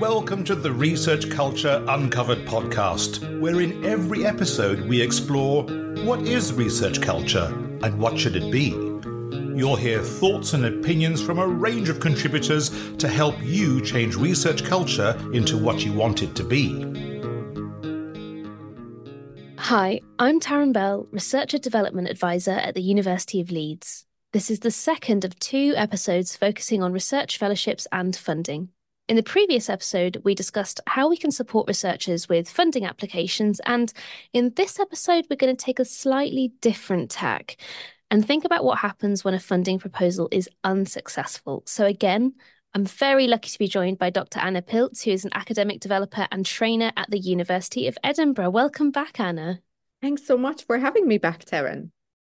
Welcome to the Research Culture Uncovered podcast, where in every episode we explore what is research culture and what should it be. You'll hear thoughts and opinions from a range of contributors to help you change research culture into what you want it to be. Hi, I'm Taryn Bell, Researcher Development Advisor at the University of Leeds. This is the second of 2 episodes focusing on research fellowships and funding. In the previous episode, we discussed how we can support researchers with funding applications, and in this episode, we're going to take a slightly different tack and think about what happens when a funding proposal is unsuccessful. So again, I'm very lucky to be joined by Dr. Anna Pilz, who is an academic developer and trainer at the University of Edinburgh. Welcome back, Anna. Thanks so much for having me back, Taryn.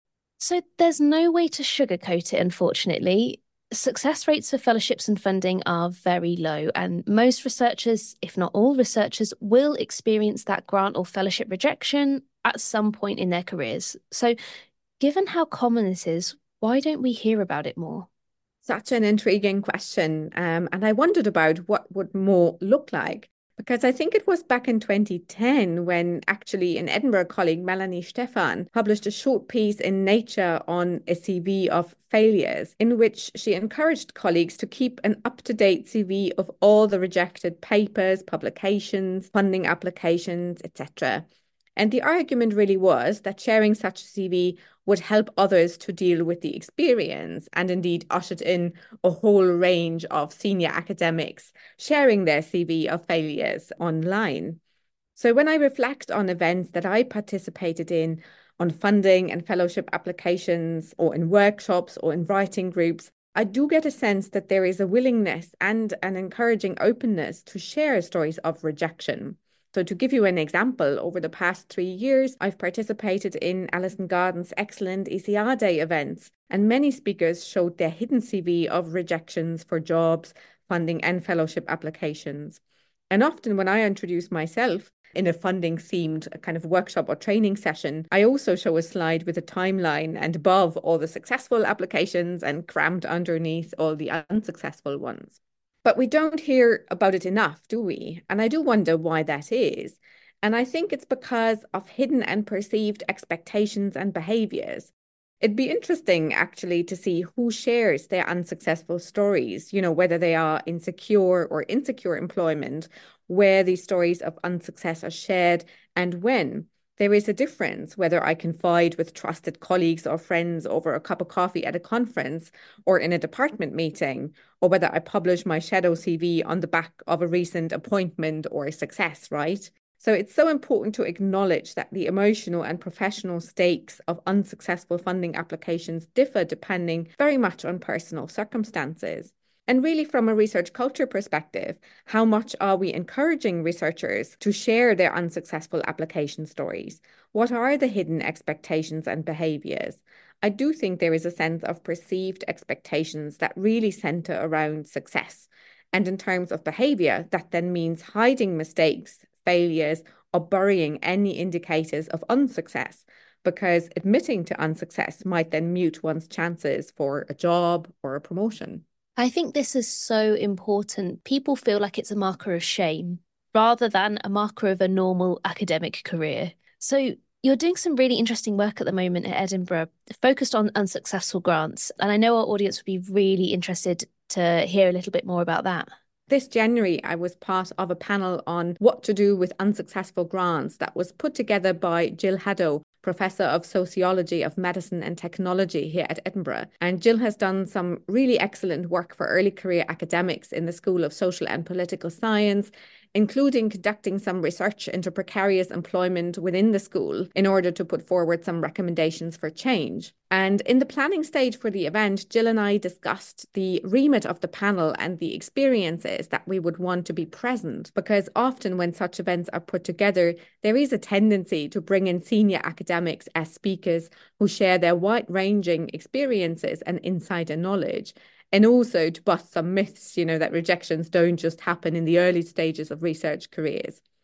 So there's no way to sugarcoat it, unfortunately. Success rates for fellowships and funding are very low, and most researchers, if not all researchers, will experience that grant or fellowship rejection at some point in their careers. So given how common this is, why don't we hear about it more? Such an intriguing question. And I wondered about what would more look like, because I think it was back in 2010 when actually an Edinburgh colleague, Melanie Stephan, published a short piece in Nature on a CV of failures, in which she encouraged colleagues to keep an up-to-date CV of all the rejected papers, publications, funding applications, etc. And the argument really was that sharing such a CV would help others to deal with the experience, and indeed ushered in a whole range of senior academics sharing their CV of failures online. So when I reflect on events that I participated in on funding and fellowship applications, or in workshops or in writing groups, I do get a sense that there is a willingness and an encouraging openness to share stories of rejection. So to give you an example, over the past 3 years, I've participated in Alison Garden's excellent ECR Day events, and many speakers showed their hidden CV of rejections for jobs, funding and fellowship applications. And often when I introduce myself in a funding-themed kind of workshop or training session, I also show a slide with a timeline, and above all the successful applications and crammed underneath all the unsuccessful ones. But we don't hear about it enough, do we? And I do wonder why that is. And I think it's because of hidden and perceived expectations and behaviors. It'd be interesting, actually, to see who shares their unsuccessful stories, whether they are in secure or insecure employment, where these stories of unsuccess are shared, and when. There is a difference whether I confide with trusted colleagues or friends over a cup of coffee at a conference or in a department meeting, or whether I publish my shadow CV on the back of a recent appointment or a success, right? So it's so important to acknowledge that the emotional and professional stakes of unsuccessful funding applications differ depending very much on personal circumstances. And really, from a research culture perspective, how much are we encouraging researchers to share their unsuccessful application stories? What are the hidden expectations and behaviors? I do think there is a sense of perceived expectations that really center around success. And in terms of behavior, that then means hiding mistakes, failures, or burying any indicators of unsuccess, because admitting to unsuccess might then mute one's chances for a job or a promotion. I think this is so important. People feel like it's a marker of shame rather than a marker of a normal academic career. So you're doing some really interesting work at the moment at Edinburgh, focused on unsuccessful grants. And I know our audience would be really interested to hear a little bit more about that. This January, I was part of a panel on what to do with unsuccessful grants that was put together by Jill Haddo, Professor of Sociology of Medicine and Technology here at Edinburgh. And Jill has done some really excellent work for early career academics in the School of Social and Political Science, including conducting some research into precarious employment within the school in order to put forward some recommendations for change. And in the planning stage for the event, Jill and I discussed the remit of the panel and the experiences that we would want to be present, because often when such events are put together, there is a tendency to bring in senior academics as speakers who share their wide-ranging experiences and insider knowledge. And also to bust some myths, that rejections don't just happen in the early stages of research careers.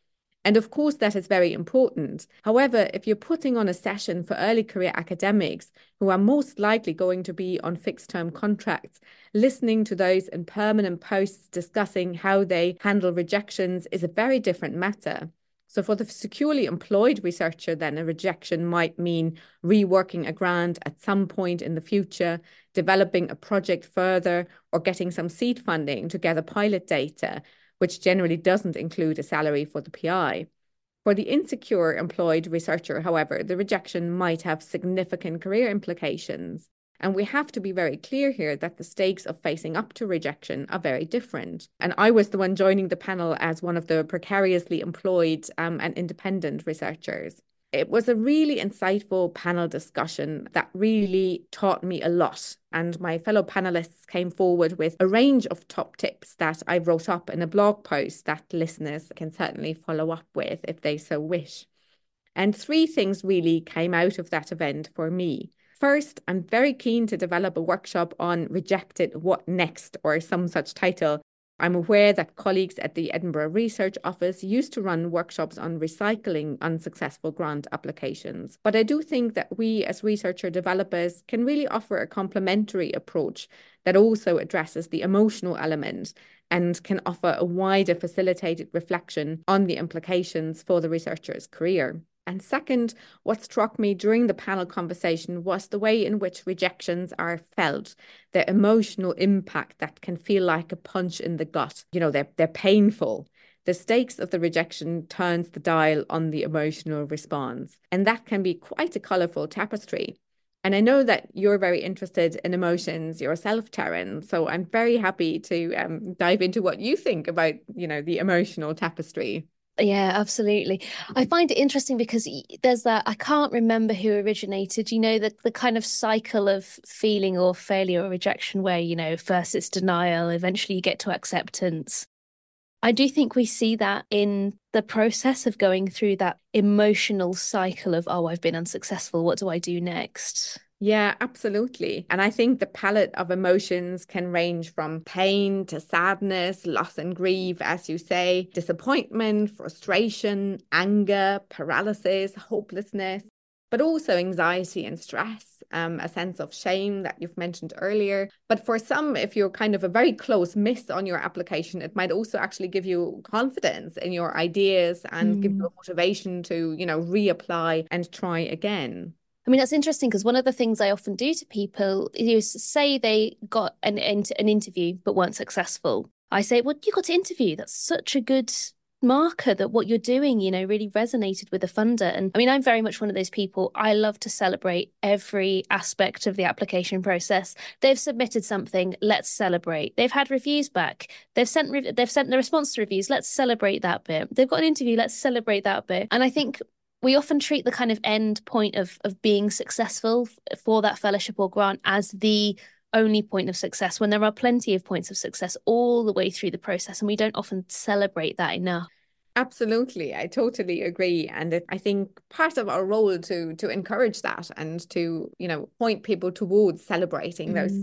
And of course, that is very important. However, if you're putting on a session for early career academics who are most likely going to be on fixed term contracts, listening to those in permanent posts discussing how they handle rejections is a very different matter. So for the securely employed researcher, then a rejection might mean reworking a grant at some point in the future, developing a project further, or getting some seed funding to gather pilot data, which generally doesn't include a salary for the PI. For the insecure employed researcher, however, the rejection might have significant career implications. And we have to be very clear here that the stakes of facing up to rejection are very different. And I was the one joining the panel as one of the precariously employed and independent researchers. It was a really insightful panel discussion that really taught me a lot. And my fellow panelists came forward with a range of top tips that I wrote up in a blog post that listeners can certainly follow up with if they so wish. And 3 things really came out of that event for me. First, I'm very keen to develop a workshop on rejected what next, or some such title. I'm aware that colleagues at the Edinburgh Research Office used to run workshops on recycling unsuccessful grant applications. But I do think that we as researcher developers can really offer a complementary approach that also addresses the emotional element and can offer a wider facilitated reflection on the implications for the researcher's career. And second, what struck me during the panel conversation was the way in which rejections are felt, the emotional impact that can feel like a punch in the gut. You know, they're painful. The stakes of the rejection turns the dial on the emotional response. And that can be quite a colourful tapestry. And I know that you're very interested in emotions yourself, Taryn. So I'm very happy to dive into what you think about, the emotional tapestry. Yeah, absolutely. I find it interesting because there's that, I can't remember who originated, the kind of cycle of feeling or failure or rejection where, first it's denial, eventually you get to acceptance. I do think we see that in the process of going through that emotional cycle of, oh, I've been unsuccessful. What do I do next? Yeah, absolutely. And I think the palette of emotions can range from pain to sadness, loss and grief, as you say, disappointment, frustration, anger, paralysis, hopelessness, but also anxiety and stress, a sense of shame that you've mentioned earlier. But for some, if you're kind of a very close miss on your application, it might also actually give you confidence in your ideas and give you a motivation to, reapply and try again. I mean, that's interesting because one of the things I often do to people is say they got an interview but weren't successful. I say, well, you got to interview. That's such a good marker that what you're doing, really resonated with the funder. And I mean, I'm very much one of those people. I love to celebrate every aspect of the application process. They've submitted something. Let's celebrate. They've had reviews back. They've sent the response to reviews. Let's celebrate that bit. They've got an interview. Let's celebrate that bit. And I think we often treat the kind of end point of being successful for that fellowship or grant as the only point of success, when there are plenty of points of success all the way through the process, and we don't often celebrate that enough. Absolutely. I totally agree. And I think part of our role to encourage that and to, point people towards celebrating those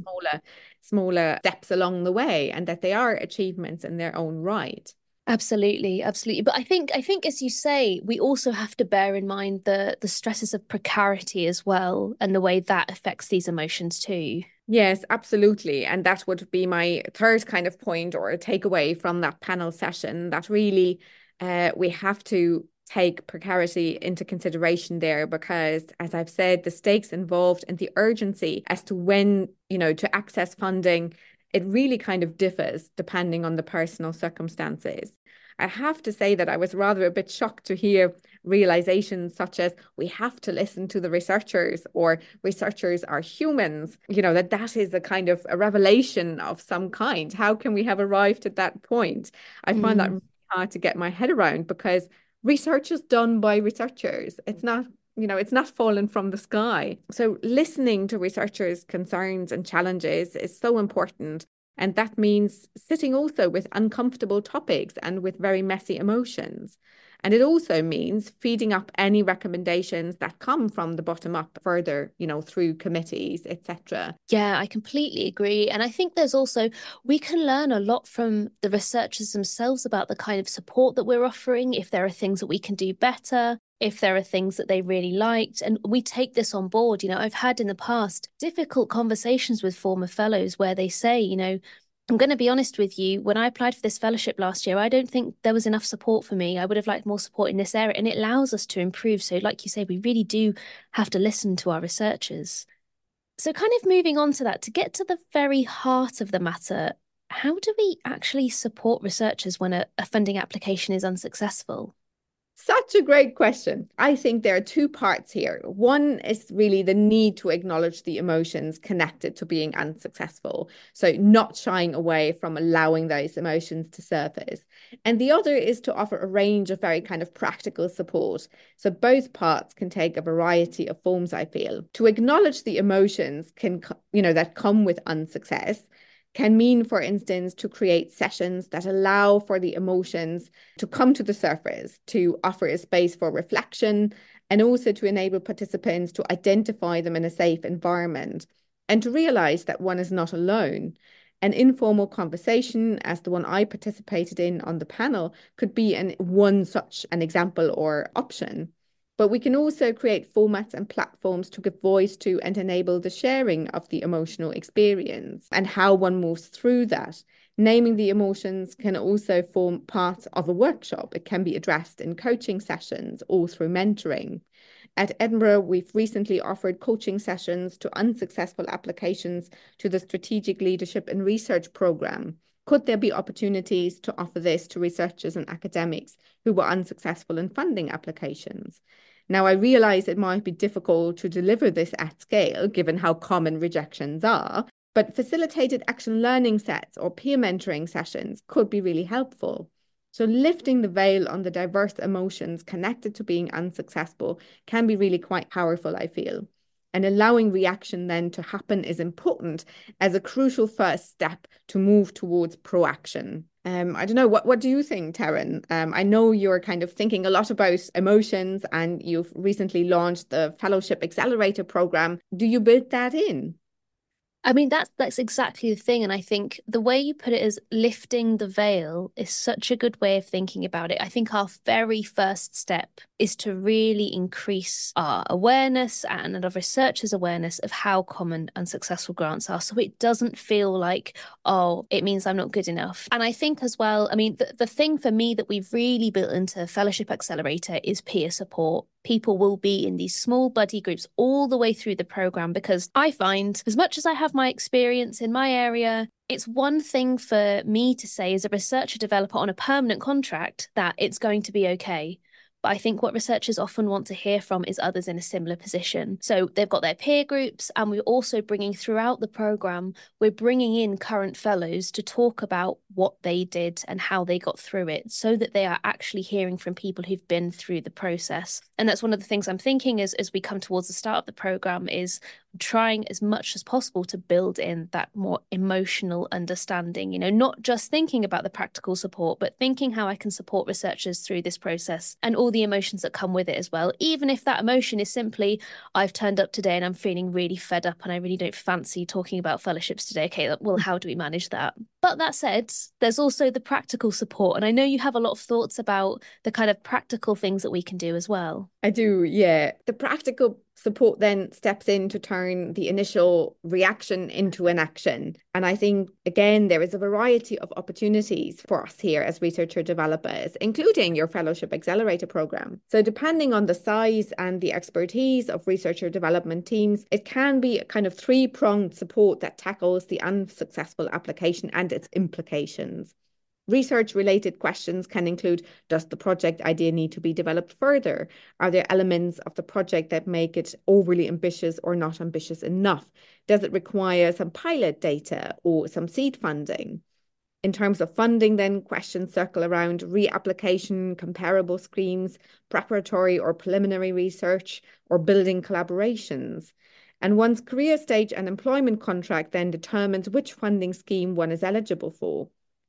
smaller steps along the way, and that they are achievements in their own right. Absolutely. But I think as you say, we also have to bear in mind the stresses of precarity as well, and the way that affects these emotions too. Yes, absolutely. And that would be my third kind of point or a takeaway from that panel session, that really we have to take precarity into consideration there, because, as I've said, the stakes involved and the urgency as to when, to access funding, it really kind of differs depending on the personal circumstances. I have to say that I was rather a bit shocked to hear realizations such as we have to listen to the researchers, or researchers are humans, that is a kind of a revelation of some kind. How can we have arrived at that point? I find that really hard to get my head around, because research is done by researchers. It's not it's not fallen from the sky. So listening to researchers' concerns and challenges is so important. And that means sitting also with uncomfortable topics and with very messy emotions. And it also means feeding up any recommendations that come from the bottom up further, through committees, etc. Yeah, I completely agree. And I think there's also, we can learn a lot from the researchers themselves about the kind of support that we're offering, if there are things that we can do better, if there are things that they really liked. And we take this on board. I've had in the past difficult conversations with former fellows where they say, I'm going to be honest with you, when I applied for this fellowship last year, I don't think there was enough support for me. I would have liked more support in this area, and it allows us to improve. So like you say, we really do have to listen to our researchers. So kind of moving on to that, to get to the very heart of the matter, how do we actually support researchers when a funding application is unsuccessful? Such a great question. I think there are two parts here. One is really the need to acknowledge the emotions connected to being unsuccessful. So not shying away from allowing those emotions to surface. And the other is to offer a range of very kind of practical support. So both parts can take a variety of forms, I feel. To acknowledge the emotions that come with unsuccess can mean, for instance, to create sessions that allow for the emotions to come to the surface, to offer a space for reflection, and also to enable participants to identify them in a safe environment and to realize that one is not alone. An informal conversation, as the one I participated in on the panel, could be one such an example or option. But we can also create formats and platforms to give voice to and enable the sharing of the emotional experience and how one moves through that. Naming the emotions can also form part of a workshop. It can be addressed in coaching sessions or through mentoring. At Edinburgh, we've recently offered coaching sessions to unsuccessful applications to the Strategic Leadership and Research Programme. Could there be opportunities to offer this to researchers and academics who were unsuccessful in funding applications? Now, I realise it might be difficult to deliver this at scale, given how common rejections are, but facilitated action learning sets or peer mentoring sessions could be really helpful. So lifting the veil on the diverse emotions connected to being unsuccessful can be really quite powerful, I feel. And allowing reaction then to happen is important as a crucial first step to move towards proaction. I don't know, what do you think, Taryn? I know you're kind of thinking a lot about emotions and you've recently launched the Fellowship Accelerator program. Do you build that in? I mean, that's exactly the thing. And I think the way you put it as lifting the veil is such a good way of thinking about it. I think our very first step is to really increase our awareness and our researchers' awareness of how common unsuccessful grants are. So it doesn't feel like, oh, it means I'm not good enough. And I think as well, I mean, the thing for me that we've really built into Fellowship Accelerator is peer support. People will be in these small buddy groups all the way through the program, because I find, as much as I have my experience in my area, it's one thing for me to say as a researcher developer on a permanent contract that it's going to be okay. But I think what researchers often want to hear from is others in a similar position. So they've got their peer groups, and we're also bringing throughout the program, we're bringing in current fellows to talk about what they did and how they got through it, so that they are actually hearing from people who've been through the process. And that's one of the things I'm thinking as we come towards the start of the program, is trying as much as possible to build in that more emotional understanding, not just thinking about the practical support, but thinking how I can support researchers through this process and all the emotions that come with it as well. Even if that emotion is simply, I've turned up today and I'm feeling really fed up and I really don't fancy talking about fellowships today. Okay, well, how do we manage that? But that said, there's also the practical support. And I know you have a lot of thoughts about the kind of practical things that we can do as well. I do, yeah. The practical support then steps in to turn the initial reaction into an action. And I think, again, there is a variety of opportunities for us here as researcher developers, including your Fellowship Accelerator program. So depending on the size and the expertise of researcher development teams, it can be a kind of three-pronged support that tackles the unsuccessful application and its implications. Research-related questions can include, does the project idea need to be developed further? Are there elements of the project that make it overly ambitious or not ambitious enough? Does it require some pilot data or some seed funding? In terms of funding, then, questions circle around reapplication, comparable schemes, preparatory or preliminary research, or building collaborations. And one's career stage and employment contract then determines which funding scheme one is eligible for.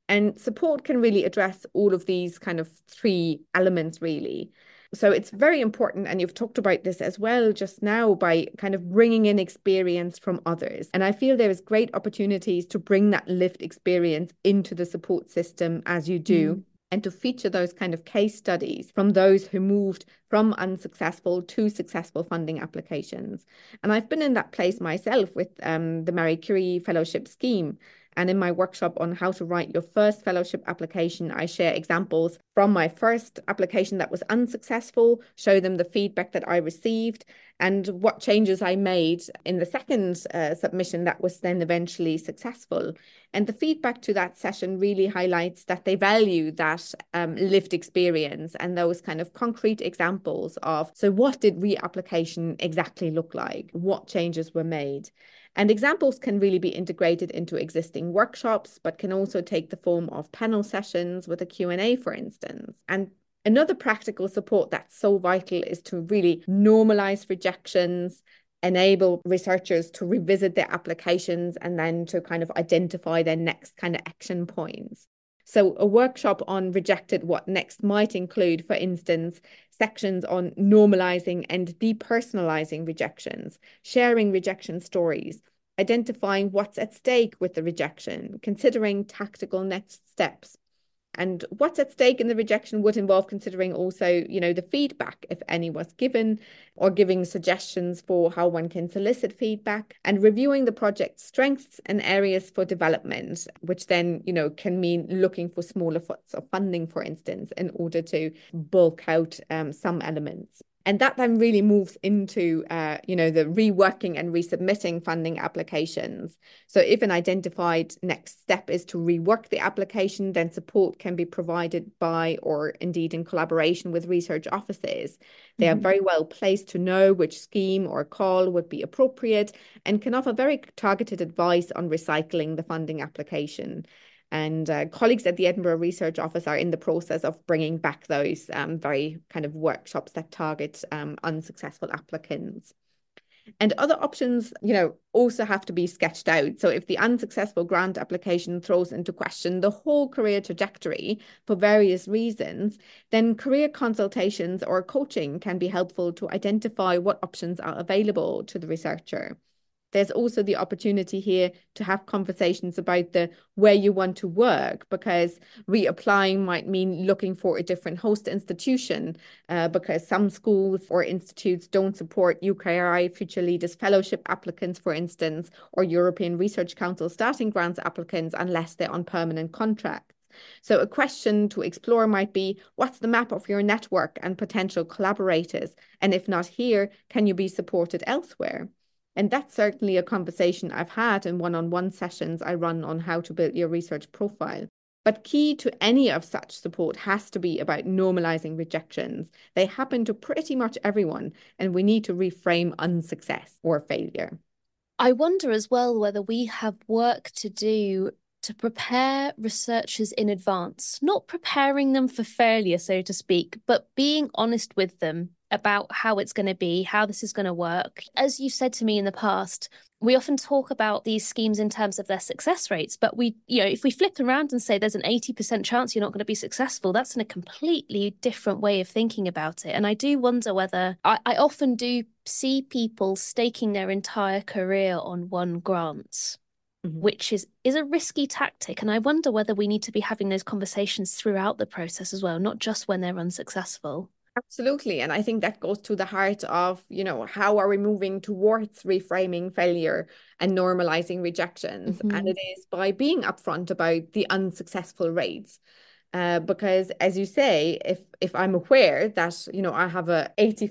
And support can really address all of these kind of three elements, really. So it's very important, and you've talked about this as well just now, by kind of bringing in experience from others. And I feel there is great opportunities to bring that lived experience into the support system as you do. And to feature those kind of case studies from those who moved from unsuccessful to successful funding applications. And I've been in that place myself with the Marie Curie Fellowship Scheme. And in my workshop on how to write your first fellowship application, I share examples from my first application that was unsuccessful, show them the feedback that I received and what changes I made in the second submission that was then eventually successful. And the feedback to that session really highlights that they value that lived experience and those kind of concrete examples of, so what did reapplication exactly look like? What changes were made? And examples can really be integrated into existing workshops, but can also take the form of panel sessions with a Q&A, for instance. And another practical support that's so vital is to really normalize rejections, enable researchers to revisit their applications, and then to kind of identify their next kind of action points. So a workshop on rejected what next might include, for instance, sections on normalizing and depersonalizing rejections, sharing rejection stories, identifying what's at stake with the rejection, considering tactical next steps. And what's at stake in the rejection would involve considering also, the feedback, if any was given, or giving suggestions for how one can solicit feedback, and reviewing the project's strengths and areas for development, which then, can mean looking for smaller pots of funding, for instance, in order to bulk out some elements. And that then really moves into, the reworking and resubmitting funding applications. So if an identified next step is to rework the application, then support can be provided by, or indeed in collaboration with, research offices. They are very well placed to know which scheme or call would be appropriate and can offer very targeted advice on recycling the funding application. And colleagues at the Edinburgh Research Office are in the process of bringing back those very kind of workshops that target unsuccessful applicants. And other options, also have to be sketched out. So if the unsuccessful grant application throws into question the whole career trajectory for various reasons, then career consultations or coaching can be helpful to identify what options are available to the researcher. There's also the opportunity here to have conversations about the where you want to work, because reapplying might mean looking for a different host institution, because some schools or institutes don't support UKRI Future Leaders Fellowship applicants, for instance, or European Research Council starting grants applicants unless they're on permanent contracts. So a question to explore might be, what's the map of your network and potential collaborators? And if not here, can you be supported elsewhere? And that's certainly a conversation I've had in one-on-one sessions I run on how to build your research profile. But key to any of such support has to be about normalizing rejections. They happen to pretty much everyone, and we need to reframe unsuccess or failure. I wonder as well whether we have work to do to prepare researchers in advance, not preparing them for failure, so to speak, but being honest with them about how it's going to be, how this is going to work. As you said to me in the past, we often talk about these schemes in terms of their success rates, but if we flip around and say there's an 80% chance you're not going to be successful, that's in a completely different way of thinking about it. And I do wonder whether, I often do see people staking their entire career on one grant, which is a risky tactic. And I wonder whether we need to be having those conversations throughout the process as well, not just when they're unsuccessful. Absolutely. And I think that goes to the heart of, how are we moving towards reframing failure and normalizing rejections? And it is by being upfront about the unsuccessful rates. Because as you say, if I'm aware that, I have a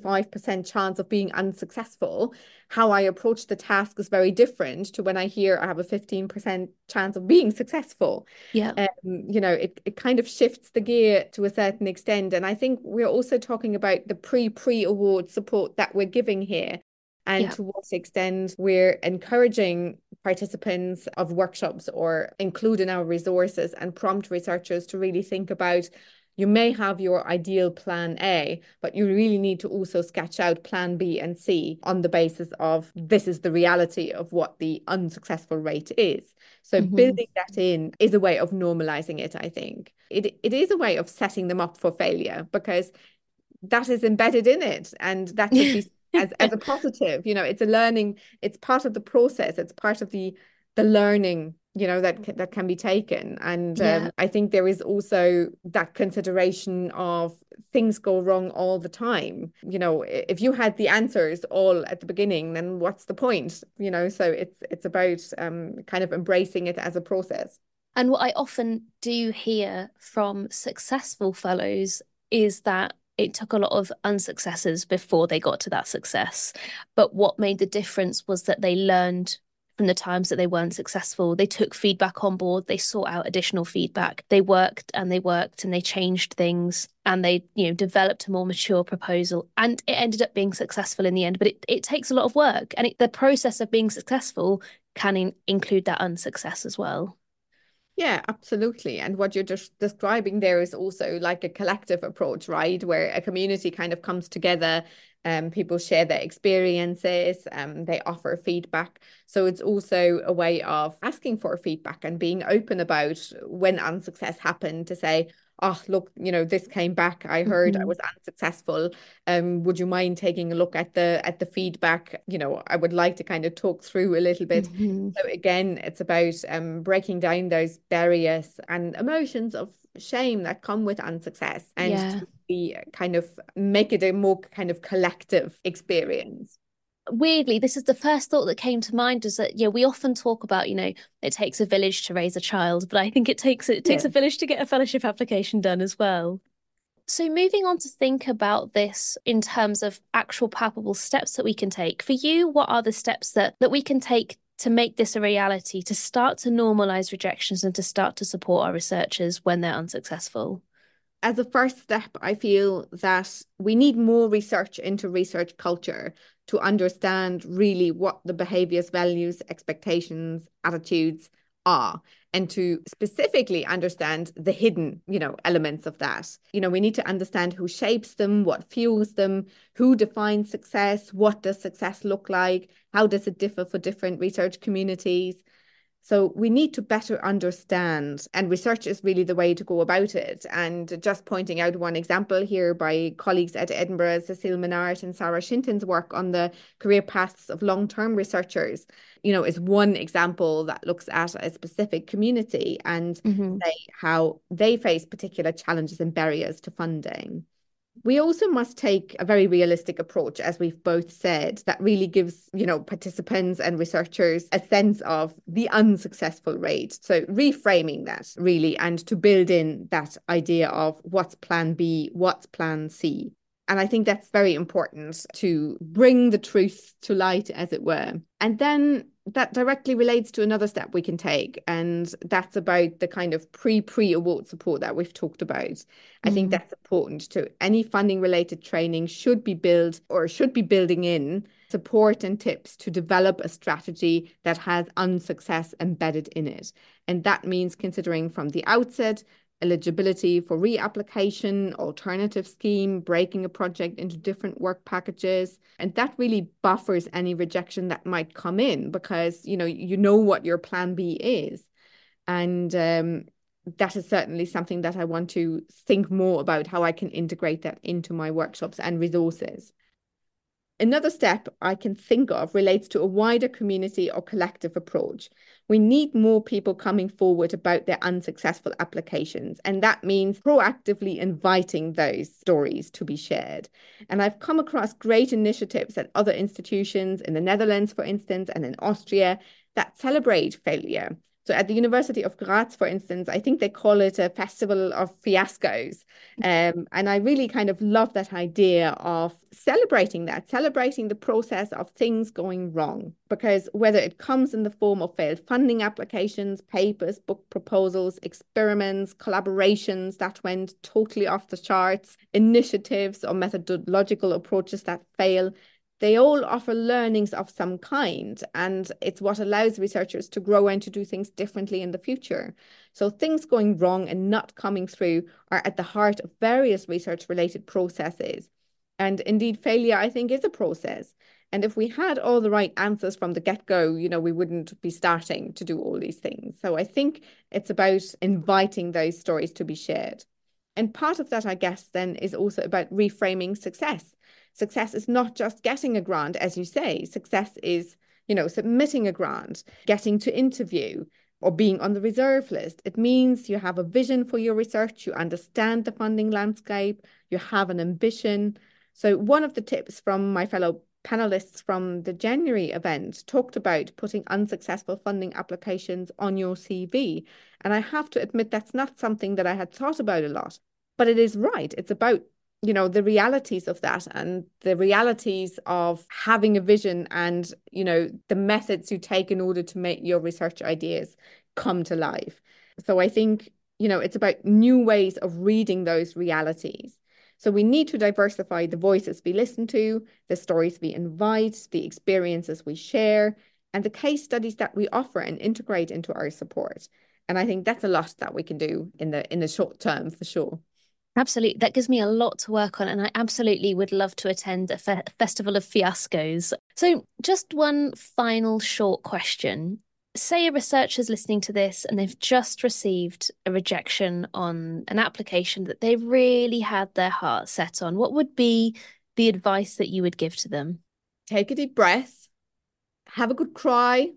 85% chance of being unsuccessful, how I approach the task is very different to when I hear I have a 15% chance of being successful. Yeah. It kind of shifts the gear to a certain extent. And I think we're also talking about the pre-award support that we're giving here. And to what extent we're encouraging participants of workshops or include in our resources and prompt researchers to really think about, you may have your ideal plan A, but you really need to also sketch out plan B and C on the basis of this is the reality of what the unsuccessful rate is. So building that in is a way of normalizing it, I think. It is a way of setting them up for failure because that is embedded in it, and that should be as a positive. It's a learning, it's part of the process, it's part of the learning, that can be taken. And I think there is also that consideration of things go wrong all the time. If you had the answers all at the beginning, then what's the point? So it's about kind of embracing it as a process. And what I often do hear from successful fellows is that it took a lot of unsuccesses before they got to that success. But what made the difference was that they learned from the times that they weren't successful. They took feedback on board, they sought out additional feedback. They worked and they changed things, and they, developed a more mature proposal. And it ended up being successful in the end. But it takes a lot of work. And the process of being successful can include that unsuccess as well. Yeah, absolutely. And what you're just describing there is also like a collective approach, right? Where a community kind of comes together, people share their experiences, they offer feedback. So it's also a way of asking for feedback and being open about when unsuccess happened, to say, oh, look, this came back. I heard I was unsuccessful. Would you mind taking a look at the feedback? I would like to kind of talk through a little bit. So again, it's about breaking down those barriers and emotions of shame that come with unsuccess, and to be kind of make it a more kind of collective experience. Weirdly, this is the first thought that came to mind, is that we often talk about, it takes a village to raise a child, but I think it takes a village to get a fellowship application done as well. So moving on to think about this in terms of actual palpable steps that we can take. For you, what are the steps that we can take to make this a reality, to start to normalize rejections and to start to support our researchers when they're unsuccessful? As a first step, I feel that we need more research into research culture to understand really what the behaviors, values, expectations, attitudes are, and to specifically understand the hidden, elements of that. We need to understand who shapes them, what fuels them, who defines success, what does success look like, how does it differ for different research communities. So we need to better understand, and research is really the way to go about it. And just pointing out one example here by colleagues at Edinburgh, Cecile Menard and Sarah Shinton's work on the career paths of long-term researchers, is one example that looks at a specific community and say how they face particular challenges and barriers to funding. We also must take a very realistic approach, as we've both said, that really gives, participants and researchers a sense of the unsuccessful rate. So reframing that really, and to build in that idea of what's plan B, what's plan C. And I think that's very important to bring the truth to light, as it were. And then that directly relates to another step we can take, and that's about the kind of pre-award support that we've talked about. I think that's important to any funding related training should be building in support and tips to develop a strategy that has unsuccess embedded in it. And that means considering from the outset eligibility for reapplication, alternative scheme, breaking a project into different work packages. And that really buffers any rejection that might come in, because, you know what your plan B is. And that is certainly something that I want to think more about, how I can integrate that into my workshops and resources. Another step I can think of relates to a wider community or collective approach. We need more people coming forward about their unsuccessful applications, and that means proactively inviting those stories to be shared. And I've come across great initiatives at other institutions in the Netherlands, for instance, and in Austria that celebrate failure. So at the University of Graz, for instance, I think they call it a festival of fiascos. And I really kind of love that idea of celebrating the process of things going wrong, because whether it comes in the form of failed funding applications, papers, book proposals, experiments, collaborations that went totally off the charts, initiatives or methodological approaches that fail, they all offer learnings of some kind, and it's what allows researchers to grow and to do things differently in the future. So things going wrong and not coming through are at the heart of various research-related processes. And indeed, failure, I think, is a process. And if we had all the right answers from the get-go, we wouldn't be starting to do all these things. So I think it's about inviting those stories to be shared. And part of that, I guess, then is also about reframing success. Success is not just getting a grant, as you say. Success is, submitting a grant, getting to interview, or being on the reserve list. It means you have a vision for your research, you understand the funding landscape, you have an ambition. So one of the tips from my fellow panelists from the January event talked about putting unsuccessful funding applications on your CV. And I have to admit, that's not something that I had thought about a lot, but it is right. It's about the realities of that and the realities of having a vision and, the methods you take in order to make your research ideas come to life. So I think, it's about new ways of reading those realities. So we need to diversify the voices we listen to, the stories we invite, the experiences we share, and the case studies that we offer and integrate into our support. And I think that's a lot that we can do in the short term, for sure. Absolutely. That gives me a lot to work on, and I absolutely would love to attend a festival of fiascos. So just one final short question. Say a researcher's listening to this and they've just received a rejection on an application that they really had their heart set on. What would be the advice that you would give to them? Take a deep breath, have a good cry,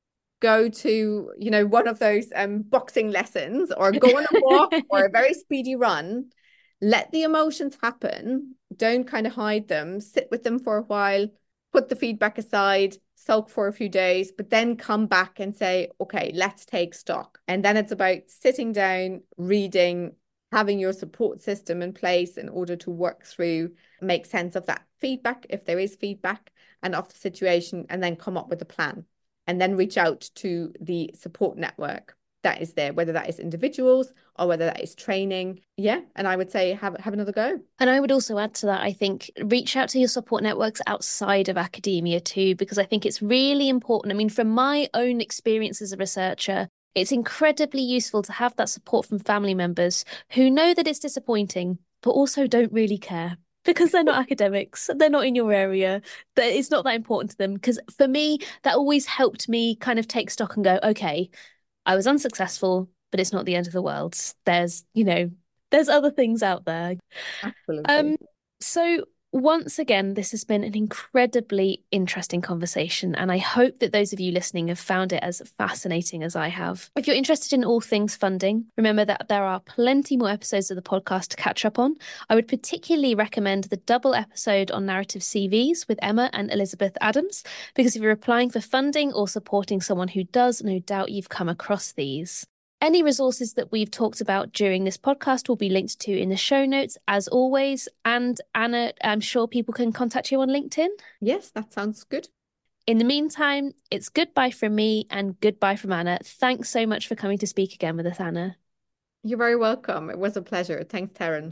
go to, one of those boxing lessons, or go on a walk or a very speedy run. Let the emotions happen. Don't kind of hide them. Sit with them for a while, put the feedback aside, sulk for a few days, but then come back and say, okay, let's take stock. And then it's about sitting down, reading, having your support system in place in order to work through, make sense of that feedback, if there is feedback, and of the situation, and then come up with a plan. And then reach out to the support network that is there, whether that is individuals or whether that is training. Yeah. And I would say have another go. And I would also add to that, I think, reach out to your support networks outside of academia too, because I think it's really important. I mean, from my own experience as a researcher, it's incredibly useful to have that support from family members who know that it's disappointing, but also don't really care. Because they're not academics, they're not in your area, that it's not that important to them. Because for me, that always helped me kind of take stock and go, okay, I was unsuccessful, but it's not the end of the world. There's other things out there. Absolutely. So once again, this has been an incredibly interesting conversation, and I hope that those of you listening have found it as fascinating as I have. If you're interested in all things funding, remember that there are plenty more episodes of the podcast to catch up on. I would particularly recommend the double episode on narrative CVs with Emma and Elizabeth Adams, because if you're applying for funding or supporting someone who does, no doubt you've come across these. Any resources that we've talked about during this podcast will be linked to in the show notes, as always. And Anna, I'm sure people can contact you on LinkedIn. Yes, that sounds good. In the meantime, it's goodbye from me and goodbye from Anna. Thanks so much for coming to speak again with us, Anna. You're very welcome. It was a pleasure. Thanks, Taryn.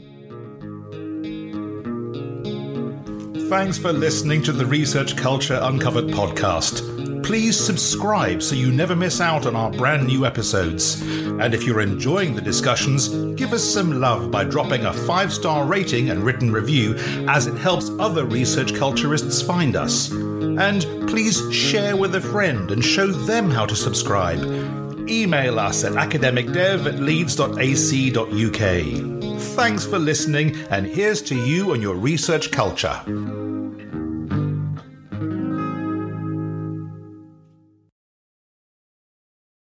Thanks for listening to the Research Culture Uncovered podcast. Please subscribe so you never miss out on our brand new episodes. And if you're enjoying the discussions, give us some love by dropping a 5-star rating and written review, as it helps other research culturists find us. And please share with a friend and show them how to subscribe. Email us at academicdev@leeds.ac.uk. Thanks for listening, and here's to you and your research culture.